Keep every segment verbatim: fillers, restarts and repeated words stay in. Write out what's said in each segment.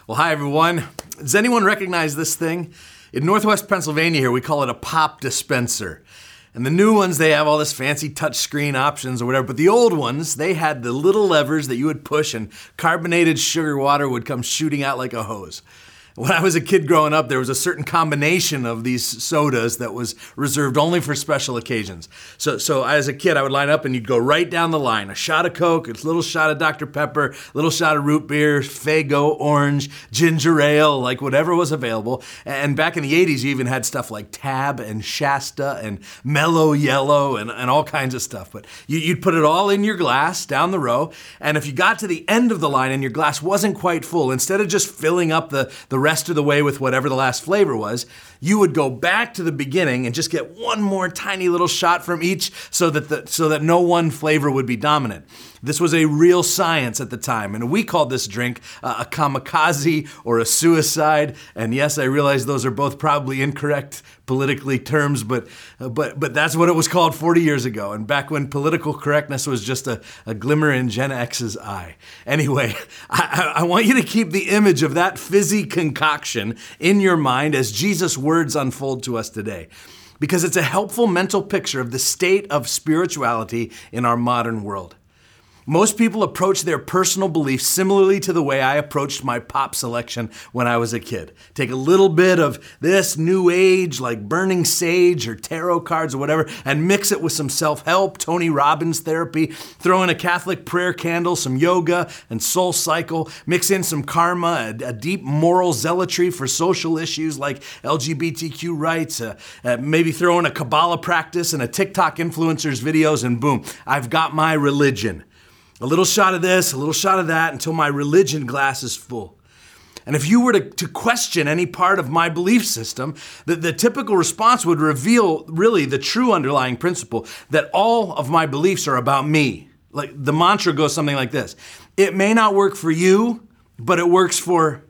Well, hi, everyone. Does anyone recognize this thing? In Northwest Pennsylvania here, we call it a pop dispenser. And the new ones, they have all this fancy touchscreen options or whatever, but the old ones, they had the little levers that you would push and carbonated sugar water would come shooting out like a hose. When I was a kid growing up, there was a certain combination of these sodas that was reserved only for special occasions. So, so as a kid, I would line up and you'd go right down the line. A shot of Coke, a little shot of Doctor Pepper, a little shot of root beer, Faygo, orange, ginger ale, like whatever was available. And back in the eighties, you even had stuff like Tab and Shasta and Mellow Yellow and, and all kinds of stuff. But you, you'd put it all in your glass down the row. And if you got to the end of the line and your glass wasn't quite full, instead of just filling up the, the rest of the way with whatever the last flavor was, you would go back to the beginning and just get one more tiny little shot from each so that the, so that no one flavor would be dominant. This was a real science at the time, and we called this drink uh, a kamikaze or a suicide. And yes, I realize those are both probably incorrect politically terms, but uh, but but that's what it was called forty years ago, and back when political correctness was just a, a glimmer in Gen X's eye. Anyway, I, I want you to keep the image of that fizzy concoction in your mind as Jesus' words unfold to us today, because it's a helpful mental picture of the state of spirituality in our modern world. Most people approach their personal beliefs similarly to the way I approached my pop selection when I was a kid. Take a little bit of this new age, like burning sage or tarot cards or whatever, and mix it with some self-help, Tony Robbins therapy, throw in a Catholic prayer candle, some yoga and soul cycle, mix in some karma, a, a deep moral zealotry for social issues like L G B T Q rights, uh, uh, maybe throw in a Kabbalah practice and a TikTok influencer's videos, and boom, I've got my religion. A little shot of this, a little shot of that, until my religion glass is full. And if you were to, to question any part of my belief system, the, the typical response would reveal really the true underlying principle that all of my beliefs are about me. Like the mantra goes something like this: it may not work for you, but it works for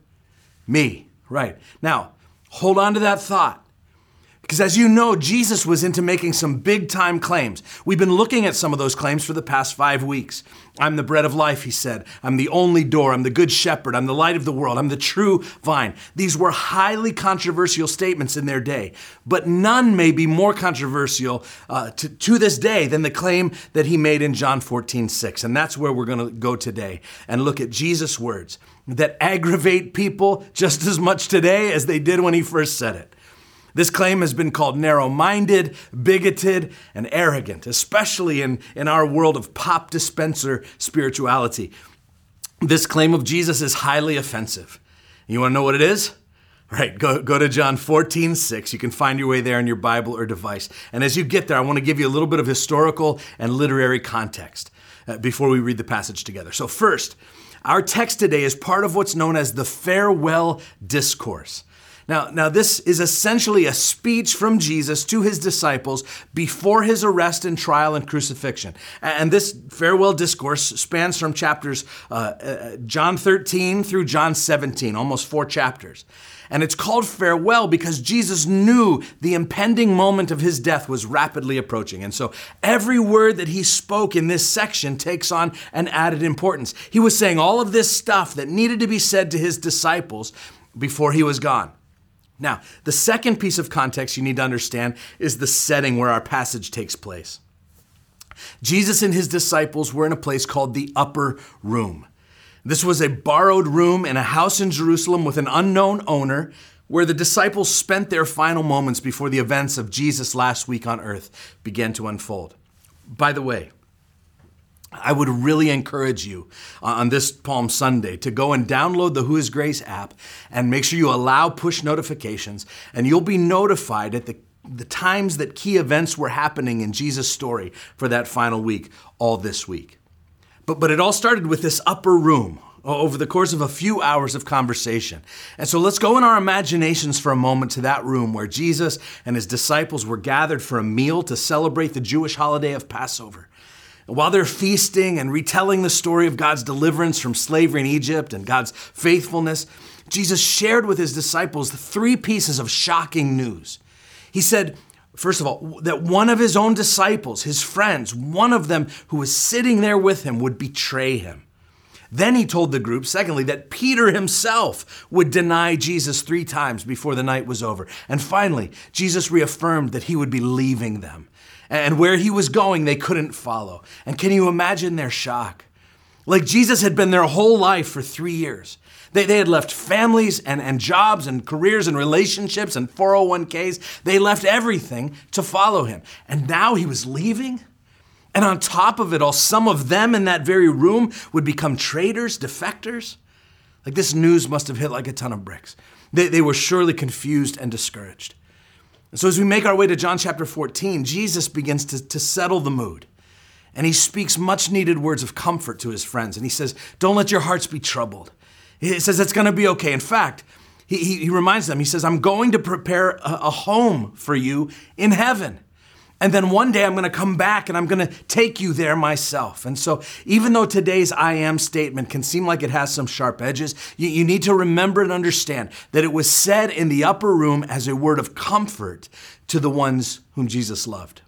me. Right. Now, hold on to that thought. Because as you know, Jesus was into making some big time claims. We've been looking at some of those claims for the past five weeks. I'm the bread of life, he said. I'm the only door. I'm the good shepherd. I'm the light of the world. I'm the true vine. These were highly controversial statements in their day, but none may be more controversial uh, to, to this day than the claim that he made in John fourteen six. And that's where we're going to go today and look at Jesus' words that aggravate people just as much today as they did when he first said it. This claim has been called narrow-minded, bigoted, and arrogant, especially in, in our world of pop dispenser spirituality. This claim of Jesus is highly offensive. You want to know what it is? Right, go, go to John fourteen six. You can find your way there in your Bible or device. And as you get there, I want to give you a little bit of historical and literary context uh, before we read the passage together. So first, our text today is part of what's known as the Farewell Discourse. Now, now, this is essentially a speech from Jesus to his disciples before his arrest and trial and crucifixion. And this farewell discourse spans from chapters uh, uh, John thirteen through John seventeen, almost four chapters. And it's called farewell because Jesus knew the impending moment of his death was rapidly approaching. And so every word that he spoke in this section takes on an added importance. He was saying all of this stuff that needed to be said to his disciples before he was gone. Now, the second piece of context you need to understand is the setting where our passage takes place. Jesus and his disciples were in a place called the Upper Room. This was a borrowed room in a house in Jerusalem with an unknown owner, where the disciples spent their final moments before the events of Jesus' last week on earth began to unfold. By the way, I would really encourage you on this Palm Sunday to go and download the Who is Grace app and make sure you allow push notifications, and you'll be notified at the, the times that key events were happening in Jesus' story for that final week, all this week. But, but it all started with this upper room over the course of a few hours of conversation. And so let's go in our imaginations for a moment to that room where Jesus and his disciples were gathered for a meal to celebrate the Jewish holiday of Passover. While they're feasting and retelling the story of God's deliverance from slavery in Egypt and God's faithfulness, Jesus shared with his disciples three pieces of shocking news. He said, first of all, that one of his own disciples, his friends, one of them who was sitting there with him would betray him. Then he told the group, secondly, that Peter himself would deny Jesus three times before the night was over. And finally, Jesus reaffirmed that he would be leaving them. And where he was going, they couldn't follow. And can you imagine their shock? Like Jesus had been their whole life for three years. They, they had left families and, and jobs and careers and relationships and four oh one k's. They left everything to follow him. And now he was leaving? And on top of it all, some of them in that very room would become traitors, defectors. Like this news must have hit like a ton of bricks. They, they were surely confused and discouraged. And so as we make our way to John chapter fourteen, Jesus begins to, to settle the mood. And he speaks much needed words of comfort to his friends. And he says, don't let your hearts be troubled. He says it's going to be okay. In fact, he, he, he reminds them, he says, I'm going to prepare a, a home for you in heaven. And then one day I'm going to come back and I'm going to take you there myself. And so even though today's I am statement can seem like it has some sharp edges, you, you need to remember and understand that it was said in the upper room as a word of comfort to the ones whom Jesus loved.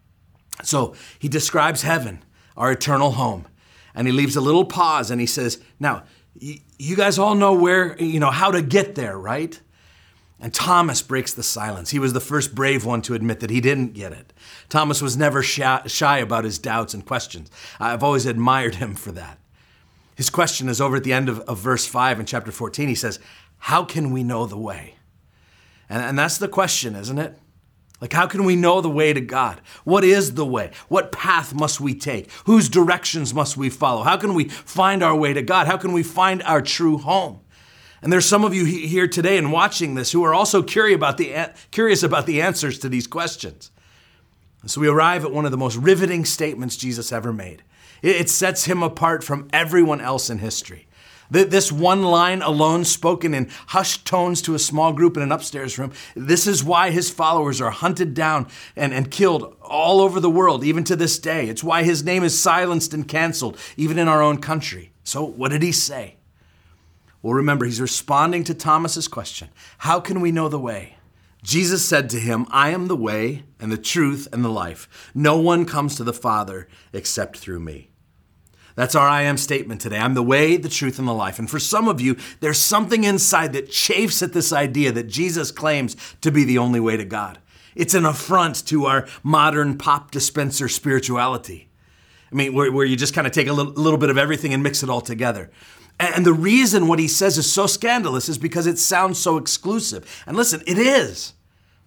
So he describes heaven, our eternal home, and he leaves a little pause and he says, now, you guys all know where, you know, how to get there, right? And Thomas breaks the silence. He was the first brave one to admit that he didn't get it. Thomas was never shy about his doubts and questions. I've always admired him for that. His question is over at the end of, of verse five in chapter fourteen. He says, how can we know the way? And, and that's the question, isn't it? Like, how can we know the way to God? What is the way? What path must we take? Whose directions must we follow? How can we find our way to God? How can we find our true home? And there's some of you here today and watching this who are also curious about the, curious about the answers to these questions. And so we arrive at one of the most riveting statements Jesus ever made. It sets him apart from everyone else in history. This one line alone, spoken in hushed tones to a small group in an upstairs room, this is why his followers are hunted down and, and killed all over the world, even to this day. It's why his name is silenced and canceled, even in our own country. So what did he say? Well, remember, he's responding to Thomas's question. How can we know the way? Jesus said to him, I am the way and the truth and the life. No one comes to the Father except through me. That's our I am statement today. I'm the way, the truth, and the life. And for some of you, there's something inside that chafes at this idea that Jesus claims to be the only way to God. It's an affront to our modern pop dispenser spirituality. I mean, where, where you just kind of take a little, little bit of everything and mix it all together. And the reason what he says is so scandalous is because it sounds so exclusive. And listen, it is.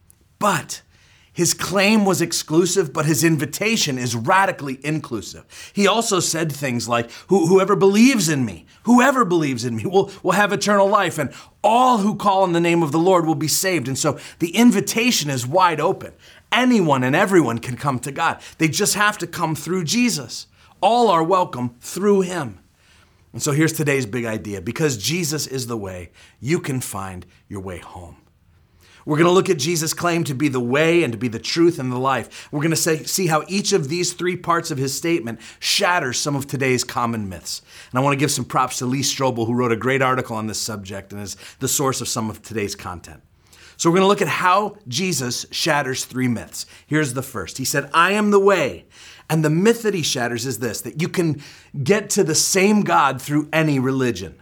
But his claim was exclusive, but his invitation is radically inclusive. He also said things like, Who, whoever believes in me, whoever believes in me will, will have eternal life, and all who call on the name of the Lord will be saved. And so the invitation is wide open. Anyone and everyone can come to God. They just have to come through Jesus. All are welcome through him. And so here's today's big idea. Because Jesus is the way, you can find your way home. We're going to look at Jesus' claim to be the way and to be the truth and the life. We're going to say, see how each of these three parts of his statement shatters some of today's common myths. And I want to give some props to Lee Strobel, who wrote a great article on this subject and is the source of some of today's content. So we're going to look at how Jesus shatters three myths. Here's the first. He said, I am the way. And the myth that he shatters is this, that you can get to the same God through any religion.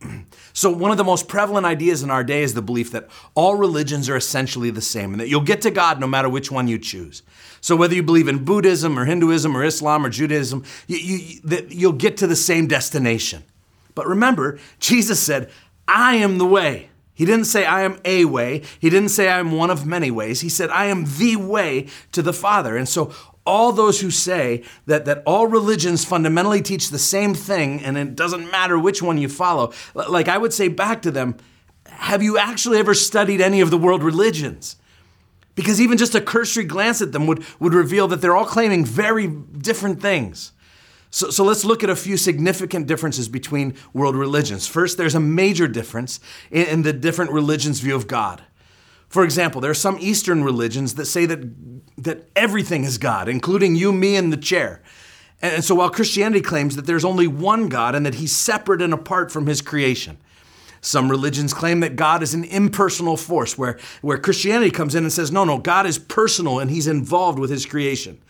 So one of the most prevalent ideas in our day is the belief that all religions are essentially the same and that you'll get to God no matter which one you choose. So whether you believe in Buddhism or Hinduism or Islam or Judaism, you, you, that you'll get to the same destination. But remember, Jesus said, I am the way. He didn't say I am a way. He didn't say I am one of many ways. He said I am the way to the Father. And so all those who say that, that all religions fundamentally teach the same thing and it doesn't matter which one you follow, like I would say back to them, have you actually ever studied any of the world religions? Because even just a cursory glance at them would, would reveal that they're all claiming very different things. So, so let's look at a few significant differences between world religions. First, there's a major difference in, in the different religions' view of God. For example, there are some Eastern religions that say that, that everything is God, including you, me, and the chair. And so while Christianity claims that there's only one God and that he's separate and apart from his creation, some religions claim that God is an impersonal force, where, where Christianity comes in and says, no, no, God is personal and he's involved with his creation.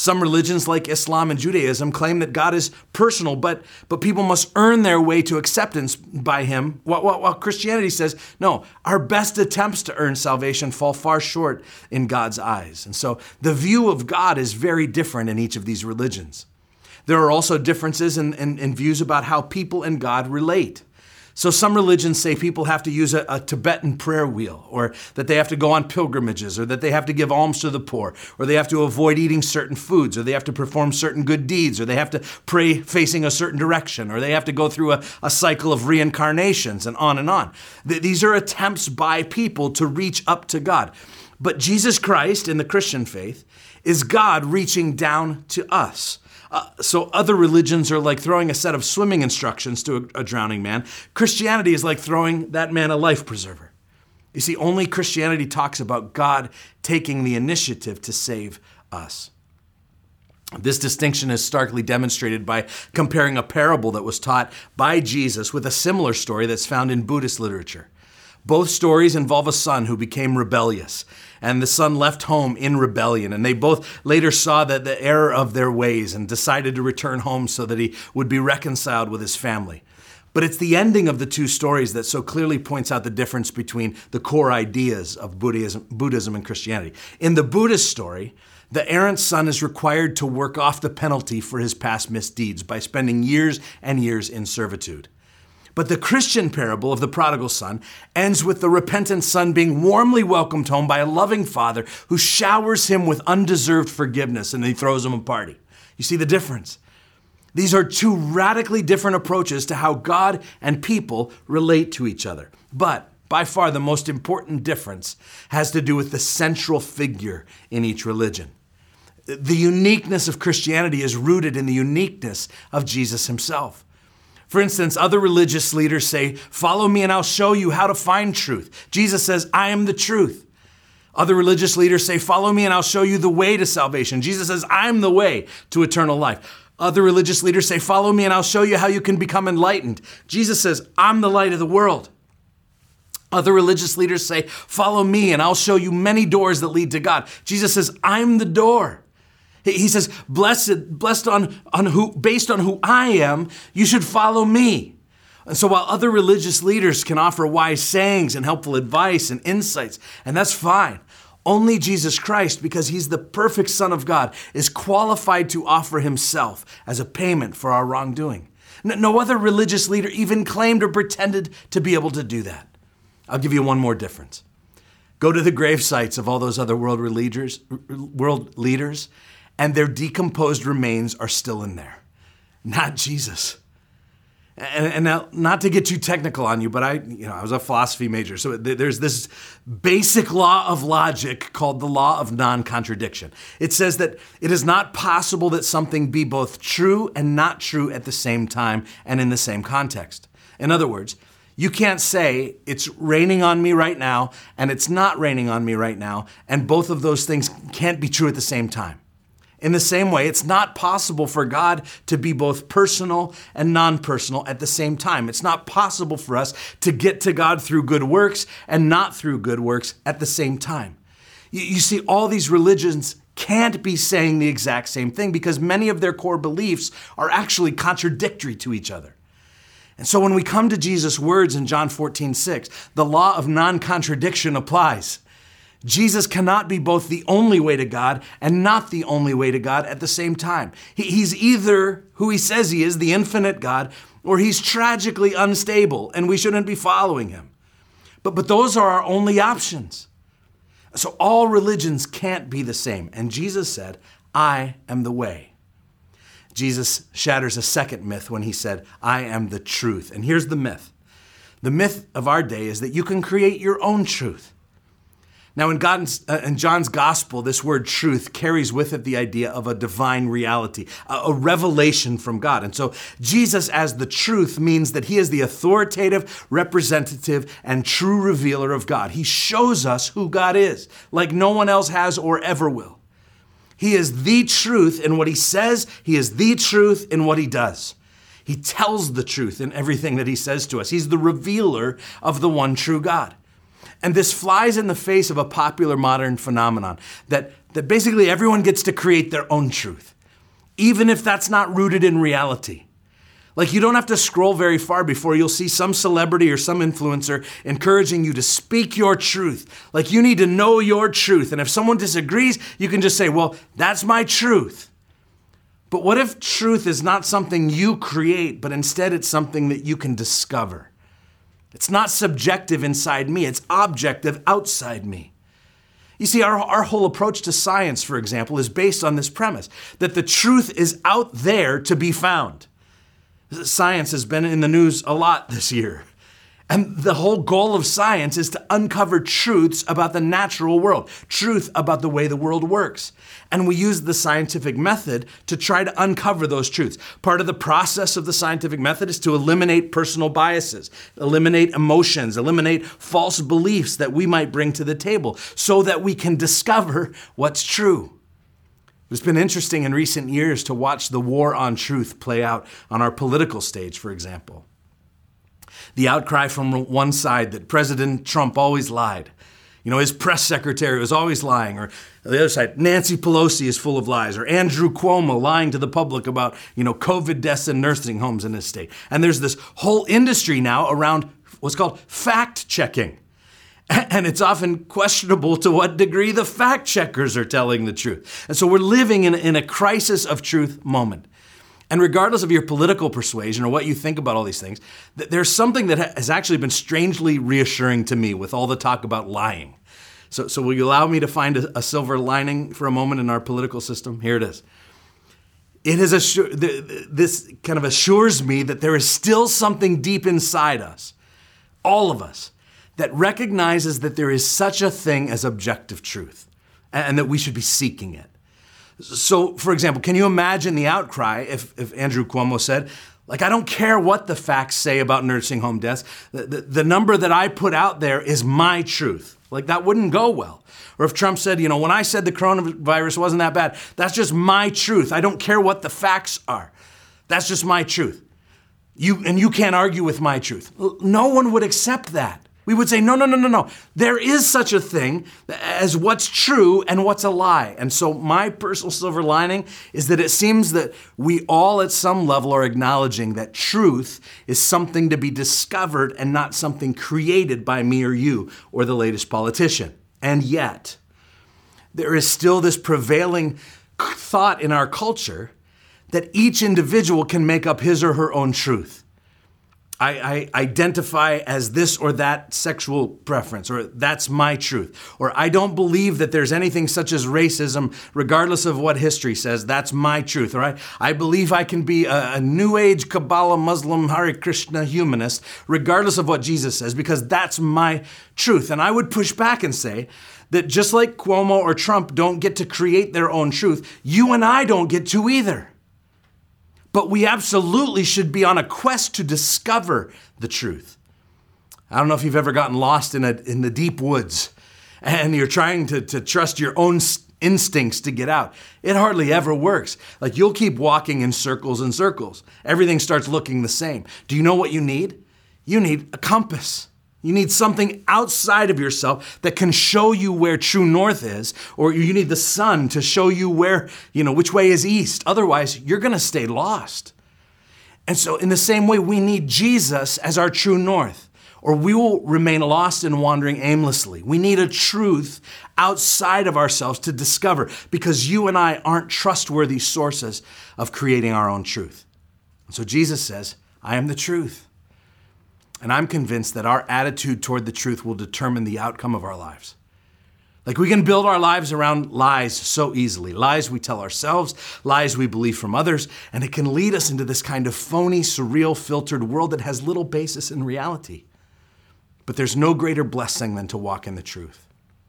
Some religions like Islam and Judaism claim that God is personal, but, but people must earn their way to acceptance by him, while, while, while Christianity says, no, our best attempts to earn salvation fall far short in God's eyes. And so the view of God is very different in each of these religions. There are also differences in, in, in views about how people and God relate. So some religions say people have to use a, a Tibetan prayer wheel, or that they have to go on pilgrimages, or that they have to give alms to the poor, or they have to avoid eating certain foods, or they have to perform certain good deeds, or they have to pray facing a certain direction, or they have to go through a, a cycle of reincarnations, and on and on. Th- these are attempts by people to reach up to God. But Jesus Christ in the Christian faith is God reaching down to us. Uh, so other religions are like throwing a set of swimming instructions to a, a drowning man. Christianity is like throwing that man a life preserver. You see, only Christianity talks about God taking the initiative to save us. This distinction is starkly demonstrated by comparing a parable that was taught by Jesus with a similar story that's found in Buddhist literature. Both stories involve a son who became rebellious, and the son left home in rebellion, and they both later saw that the error of their ways and decided to return home so that he would be reconciled with his family. But it's the ending of the two stories that so clearly points out the difference between the core ideas of Buddhism, Buddhism and Christianity. In the Buddhist story, the errant son is required to work off the penalty for his past misdeeds by spending years and years in servitude. But the Christian parable of the prodigal son ends with the repentant son being warmly welcomed home by a loving father who showers him with undeserved forgiveness, and he throws him a party. You see the difference? These are two radically different approaches to how God and people relate to each other. But by far the most important difference has to do with the central figure in each religion. The uniqueness of Christianity is rooted in the uniqueness of Jesus himself. For instance, other religious leaders say, "Follow me and I'll show you how to find truth." Jesus says, "I am the truth." Other religious leaders say, "Follow me and I'll show you the way to salvation." Jesus says, "I'm the way to eternal life." Other religious leaders say, "Follow me and I'll show you how you can become enlightened." Jesus says, "I'm the light of the world." Other religious leaders say, "Follow me and I'll show you many doors that lead to God." Jesus says, "I'm the door." He says, blessed, blessed on, on who, based on who I am, you should follow me. And so while other religious leaders can offer wise sayings and helpful advice and insights, and that's fine, only Jesus Christ, because he's the perfect Son of God, is qualified to offer himself as a payment for our wrongdoing. No other religious leader even claimed or pretended to be able to do that. I'll give you one more difference. Go to the grave sites of all those other world leaders, world leaders, and their decomposed remains are still in there. Not Jesus. And, and now, not to get too technical on you, but I, you know, I was a philosophy major, so there's this basic law of logic called the law of non-contradiction. It says that it is not possible that something be both true and not true at the same time and in the same context. In other words, you can't say it's raining on me right now and it's not raining on me right now, and both of those things can't be true at the same time. In the same way, it's not possible for God to be both personal and non-personal at the same time. It's not possible for us to get to God through good works and not through good works at the same time. You, you see, all these religions can't be saying the exact same thing because many of their core beliefs are actually contradictory to each other. And so when we come to Jesus' words in John fourteen six, the law of non-contradiction applies. Jesus cannot be both the only way to God and not the only way to God at the same time. He, he's either who he says he is, the infinite God, or he's tragically unstable and we shouldn't be following him. But, but those are our only options. So all religions can't be the same. And Jesus said, "I am the way." Jesus shatters a second myth when he said, "I am the truth." And here's the myth. The myth of our day is that you can create your own truth. Now, in, God's, uh, in John's gospel, this word truth carries with it the idea of a divine reality, a, a revelation from God. And so Jesus as the truth means that he is the authoritative, representative, and true revealer of God. He shows us who God is, like no one else has or ever will. He is the truth in what he says. He is the truth in what he does. He tells the truth in everything that he says to us. He's the revealer of the one true God. And this flies in the face of a popular modern phenomenon that, that basically everyone gets to create their own truth, even if that's not rooted in reality. Like, you don't have to scroll very far before you'll see some celebrity or some influencer encouraging you to speak your truth. Like, you need to know your truth. And if someone disagrees, you can just say, well, that's my truth. But what if truth is not something you create, but instead it's something that you can discover? It's not subjective inside me, it's objective outside me. You see, our, our whole approach to science, for example, is based on this premise, that the truth is out there to be found. Science has been in the news a lot this year. And the whole goal of science is to uncover truths about the natural world, truth about the way the world works. And we use the scientific method to try to uncover those truths. Part of the process of the scientific method is to eliminate personal biases, eliminate emotions, eliminate false beliefs that we might bring to the table so that we can discover what's true. It's been interesting in recent years to watch the war on truth play out on our political stage, for example. The outcry from one side that President Trump always lied. You know, his press secretary was always lying. Or the other side, Nancy Pelosi is full of lies. Or Andrew Cuomo lying to the public about, you know, COVID deaths in nursing homes in his state. And there's this whole industry now around what's called fact-checking. And it's often questionable to what degree the fact checkers are telling the truth. And so we're living in, in a crisis of truth moment. And regardless of your political persuasion or what you think about all these things, th- there's something that ha- has actually been strangely reassuring to me with all the talk about lying. So, so will you allow me to find a, a silver lining for a moment in our political system? Here it is. It has assur- th- th- this kind of assures me that there is still something deep inside us, all of us, that recognizes that there is such a thing as objective truth and that we should be seeking it. So, for example, can you imagine the outcry if, if Andrew Cuomo said, like, I don't care what the facts say about nursing home deaths. The, the, the number that I put out there is my truth. Like, that wouldn't go well. Or if Trump said, you know, when I said the coronavirus wasn't that bad, that's just my truth. I don't care what the facts are. That's just my truth. You and you can't argue with my truth. No one would accept that. We would say, no, no, no, no, no. There is such a thing as what's true and what's a lie. And so my personal silver lining is that it seems that we all at some level are acknowledging that truth is something to be discovered and not something created by me or you or the latest politician. And yet, there is still this prevailing thought in our culture that each individual can make up his or her own truth. I, I identify as this or that sexual preference, or that's my truth. Or I don't believe that there's anything such as racism, regardless of what history says. That's my truth. Or I, I believe I can be a, a New Age, Kabbalah, Muslim, Hare Krishna humanist, regardless of what Jesus says, because that's my truth. And I would push back and say that just like Cuomo or Trump don't get to create their own truth, you and I don't get to either. But we absolutely should be on a quest to discover the truth. I don't know if you've ever gotten lost in a, in the deep woods and you're trying to, to trust your own instincts to get out. It hardly ever works. Like, you'll keep walking in circles and circles. Everything starts looking the same. Do you know what you need? You need a compass. You need something outside of yourself that can show you where true north is, or you need the sun to show you where, you know, which way is east. Otherwise, you're going to stay lost. And so in the same way, we need Jesus as our true north, or we will remain lost and wandering aimlessly. We need a truth outside of ourselves to discover, because you and I aren't trustworthy sources of creating our own truth. And so Jesus says, I am the truth. And I'm convinced that our attitude toward the truth will determine the outcome of our lives. Like, we can build our lives around lies so easily. Lies we tell ourselves, lies we believe from others, and it can lead us into this kind of phony, surreal, filtered world that has little basis in reality. But there's no greater blessing than to walk in the truth,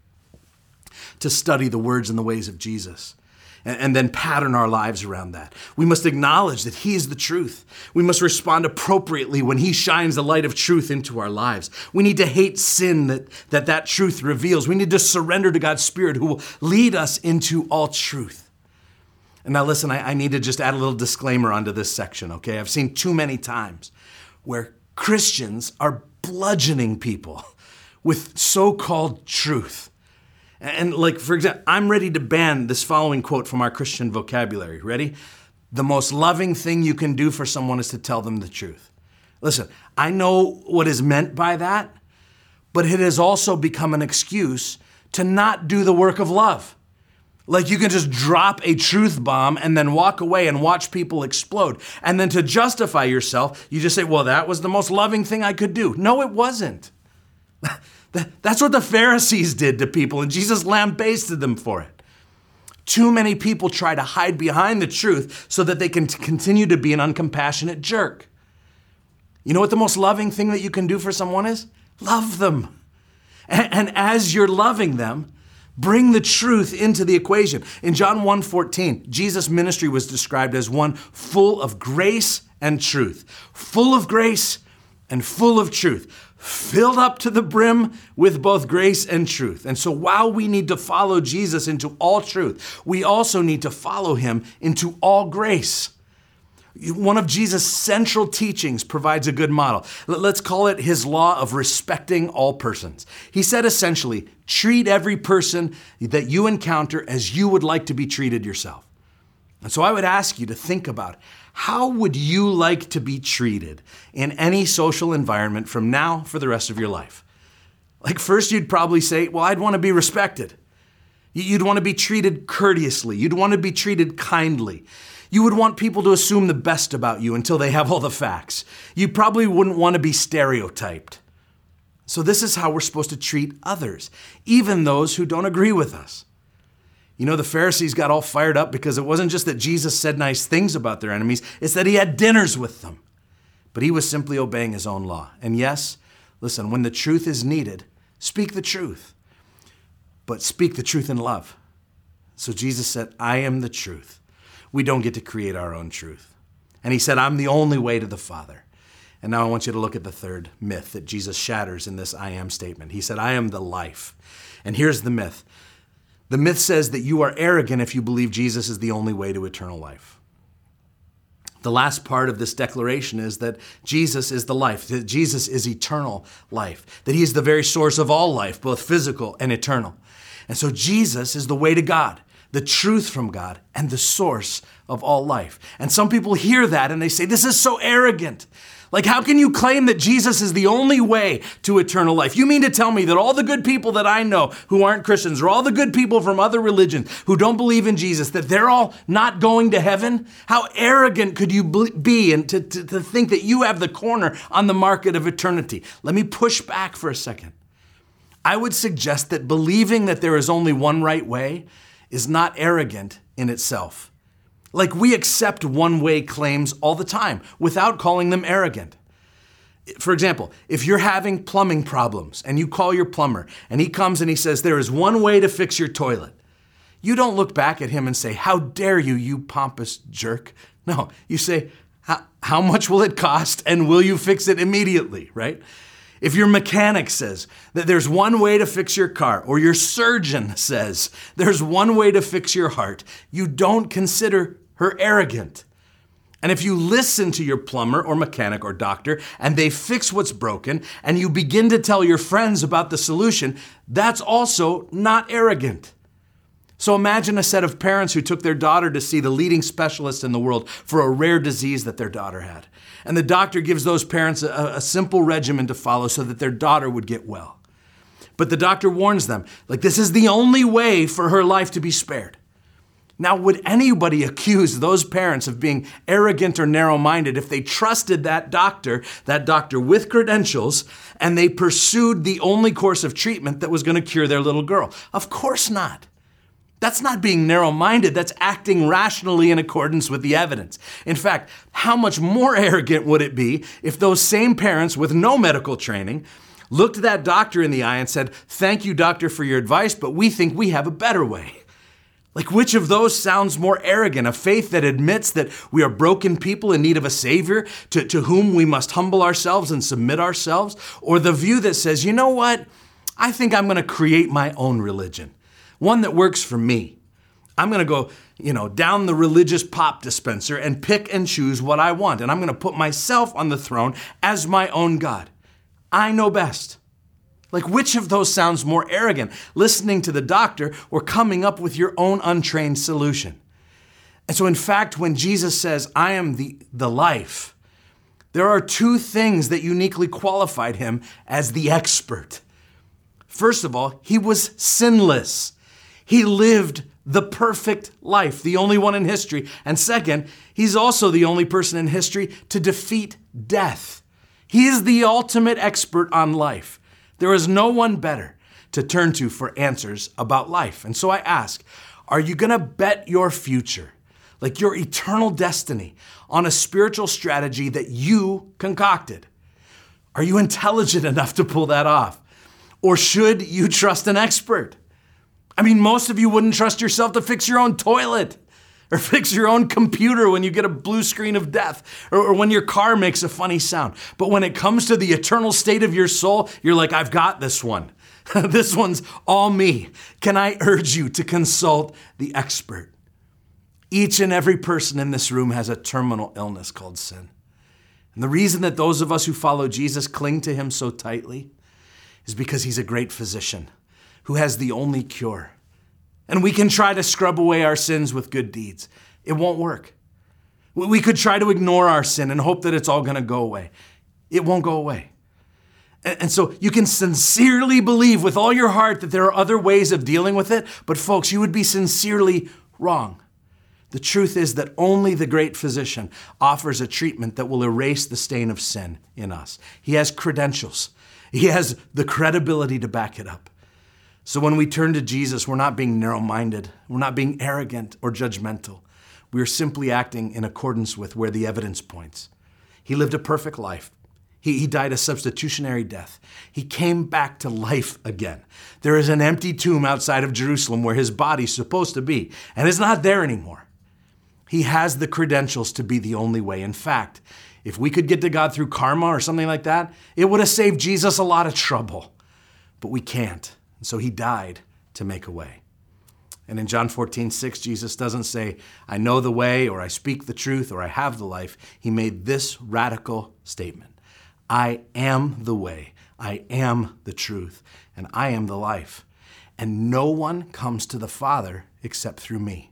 to study the words and the ways of Jesus, and then pattern our lives around that. We must acknowledge that He is the truth. We must respond appropriately when He shines the light of truth into our lives. We need to hate sin that that, that truth reveals. We need to surrender to God's Spirit, who will lead us into all truth. And now listen, I, I need to just add a little disclaimer onto this section, okay? I've seen too many times where Christians are bludgeoning people with so-called truth. And like, for example, I'm ready to ban this following quote from our Christian vocabulary. Ready? The most loving thing you can do for someone is to tell them the truth. Listen, I know what is meant by that, but it has also become an excuse to not do the work of love. Like you can just drop a truth bomb and then walk away and watch people explode. And then to justify yourself, you just say, well, that was the most loving thing I could do. No, it wasn't. That's what the Pharisees did to people, and Jesus lambasted them for it. Too many people try to hide behind the truth so that they can t- continue to be an uncompassionate jerk. You know what the most loving thing that you can do for someone is? Love them. And, and as you're loving them, bring the truth into the equation. In John one fourteen, Jesus' ministry was described as one full of grace and truth. Full of grace and full of truth. Filled up to the brim with both grace and truth. And so while we need to follow Jesus into all truth, we also need to follow him into all grace. One of Jesus' central teachings provides a good model. Let's call it his law of respecting all persons. He said essentially, treat every person that you encounter as you would like to be treated yourself. And so I would ask you to think about, how would you like to be treated in any social environment from now for the rest of your life? Like first you'd probably say, well, I'd want to be respected. You'd want to be treated courteously. You'd want to be treated kindly. You would want people to assume the best about you until they have all the facts. You probably wouldn't want to be stereotyped. So this is how we're supposed to treat others, even those who don't agree with us. You know, the Pharisees got all fired up because it wasn't just that Jesus said nice things about their enemies, it's that he had dinners with them. But he was simply obeying his own law. And yes, listen, when the truth is needed, speak the truth, but speak the truth in love. So Jesus said, I am the truth. We don't get to create our own truth. And he said, I'm the only way to the Father. And now I want you to look at the third myth that Jesus shatters in this I am statement. He said, I am the life. And here's the myth. The myth says that you are arrogant if you believe Jesus is the only way to eternal life. The last part of this declaration is that Jesus is the life, that Jesus is eternal life, that he is the very source of all life, both physical and eternal. And so Jesus is the way to God, the truth from God, and the source of all life. And some people hear that and they say, this is so arrogant. Like, how can you claim that Jesus is the only way to eternal life? You mean to tell me that all the good people that I know who aren't Christians, or all the good people from other religions who don't believe in Jesus, that they're all not going to heaven? How arrogant could you be and to, to, to think that you have the corner on the market of eternity? Let me push back for a second. I would suggest that believing that there is only one right way is not arrogant in itself. Like, we accept one-way claims all the time without calling them arrogant. For example, if you're having plumbing problems and you call your plumber and he comes and he says, there is one way to fix your toilet, you don't look back at him and say, how dare you, you pompous jerk. No, you say, how much will it cost and will you fix it immediately, right? If your mechanic says that there's one way to fix your car, or your surgeon says there's one way to fix your heart, you don't consider her arrogant. And if you listen to your plumber or mechanic or doctor and they fix what's broken and you begin to tell your friends about the solution, that's also not arrogant. So imagine a set of parents who took their daughter to see the leading specialist in the world for a rare disease that their daughter had. And the doctor gives those parents a, a simple regimen to follow so that their daughter would get well. But the doctor warns them, like, this is the only way for her life to be spared. Now, would anybody accuse those parents of being arrogant or narrow-minded if they trusted that doctor, that doctor with credentials, and they pursued the only course of treatment that was going to cure their little girl? Of course not. That's not being narrow-minded. That's acting rationally in accordance with the evidence. In fact, how much more arrogant would it be if those same parents with no medical training looked that doctor in the eye and said, thank you, doctor, for your advice, but we think we have a better way? Like, which of those sounds more arrogant? A faith that admits that we are broken people in need of a Savior to, to whom we must humble ourselves and submit ourselves? Or the view that says, you know what? I think I'm going to create my own religion, one that works for me. I'm going to go, you know, down the religious pop dispenser and pick and choose what I want. And I'm going to put myself on the throne as my own God. I know best. Like, which of those sounds more arrogant? Listening to the doctor or coming up with your own untrained solution? And so, in fact, when Jesus says, I am the, the life, there are two things that uniquely qualified him as the expert. First of all, he was sinless. He lived the perfect life, the only one in history. And second, he's also the only person in history to defeat death. He is the ultimate expert on life. There is no one better to turn to for answers about life. And so I ask, are you going to bet your future, like your eternal destiny, on a spiritual strategy that you concocted? Are you intelligent enough to pull that off? Or should you trust an expert? I mean, most of you wouldn't trust yourself to fix your own toilet or fix your own computer when you get a blue screen of death or, or when your car makes a funny sound. But when it comes to the eternal state of your soul, you're like, I've got this one. This one's all me. Can I urge you to consult the expert? Each and every person in this room has a terminal illness called sin. And the reason that those of us who follow Jesus cling to him so tightly is because he's a great physician who has the only cure. And we can try to scrub away our sins with good deeds. It won't work. We could try to ignore our sin and hope that it's all going to go away. It won't go away. And so you can sincerely believe with all your heart that there are other ways of dealing with it, but folks, you would be sincerely wrong. The truth is that only the great physician offers a treatment that will erase the stain of sin in us. He has credentials. He has the credibility to back it up. So when we turn to Jesus, we're not being narrow-minded. We're not being arrogant or judgmental. We are simply acting in accordance with where the evidence points. He lived a perfect life. He, he died a substitutionary death. He came back to life again. There is an empty tomb outside of Jerusalem where his body's supposed to be, and it's not there anymore. He has the credentials to be the only way. In fact, if we could get to God through karma or something like that, it would have saved Jesus a lot of trouble. But we can't. And so he died to make a way. And in John fourteen six, Jesus doesn't say, I know the way, or I speak the truth, or I have the life. He made this radical statement. I am the way, I am the truth, and I am the life. And no one comes to the Father except through me.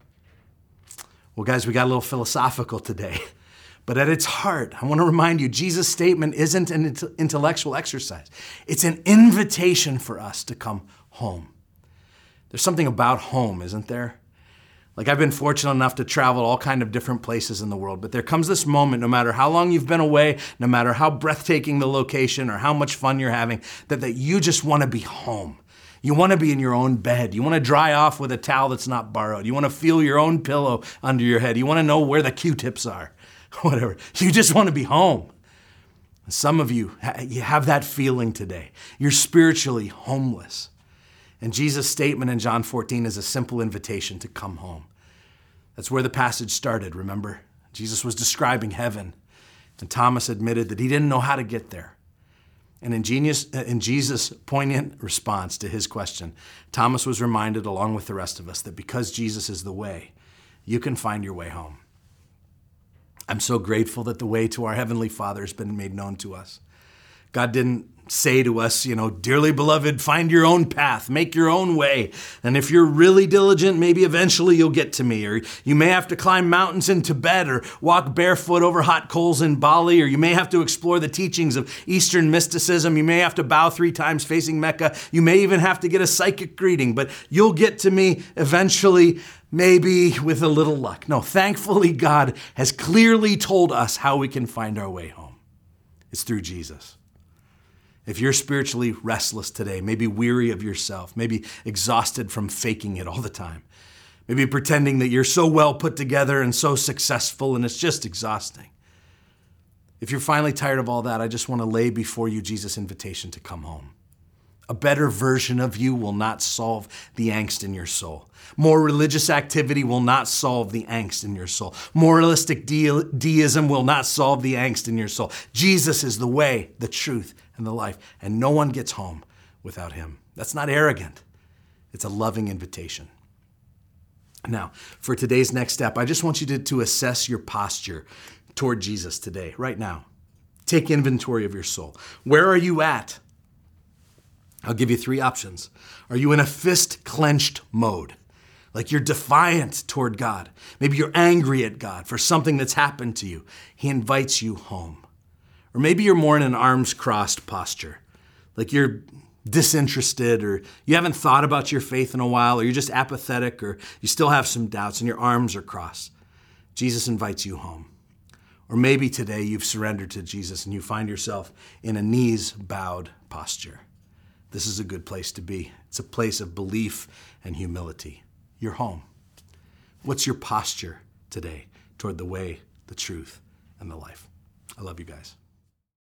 Well, guys, we got a little philosophical today. But at its heart, I want to remind you, Jesus' statement isn't an intellectual exercise. It's an invitation for us to come home. There's something about home, isn't there? Like, I've been fortunate enough to travel all kind of different places in the world, but there comes this moment, no matter how long you've been away, no matter how breathtaking the location or how much fun you're having, that, that you just want to be home. You want to be in your own bed. You want to dry off with a towel that's not borrowed. You want to feel your own pillow under your head. You want to know where the Q-tips are. Whatever. You just want to be home. Some of you, you have that feeling today. You're spiritually homeless. And Jesus' statement in John fourteen is a simple invitation to come home. That's where the passage started, remember? Jesus was describing heaven, and Thomas admitted that he didn't know how to get there. And in, genius, in Jesus' poignant response to his question, Thomas was reminded, along with the rest of us, that because Jesus is the way, you can find your way home. I'm so grateful that the way to our Heavenly Father has been made known to us. God didn't say to us, you know, dearly beloved, find your own path, make your own way. And if you're really diligent, maybe eventually you'll get to me. Or you may have to climb mountains in Tibet or walk barefoot over hot coals in Bali. Or you may have to explore the teachings of Eastern mysticism. You may have to bow three times facing Mecca. You may even have to get a psychic greeting, but you'll get to me eventually, maybe with a little luck. No, thankfully, God has clearly told us how we can find our way home. It's through Jesus. If you're spiritually restless today, maybe weary of yourself, maybe exhausted from faking it all the time, maybe pretending that you're so well put together and so successful and it's just exhausting. If you're finally tired of all that, I just want to lay before you Jesus' invitation to come home. A better version of you will not solve the angst in your soul. More religious activity will not solve the angst in your soul. Moralistic de- deism will not solve the angst in your soul. Jesus is the way, the truth, and the life, and no one gets home without him. That's not arrogant. It's a loving invitation. Now, for today's next step, I just want you to, to assess your posture toward Jesus today, right now. Take inventory of your soul. Where are you at? I'll give you three options. Are you in a fist-clenched mode? Like you're defiant toward God. Maybe you're angry at God for something that's happened to you. He invites you home. Or maybe you're more in an arms-crossed posture. Like you're disinterested, or you haven't thought about your faith in a while, or you're just apathetic, or you still have some doubts and your arms are crossed. Jesus invites you home. Or maybe today you've surrendered to Jesus and you find yourself in a knees-bowed posture. This is a good place to be. It's a place of belief and humility. You're home. What's your posture today toward the way, the truth, and the life? I love you guys.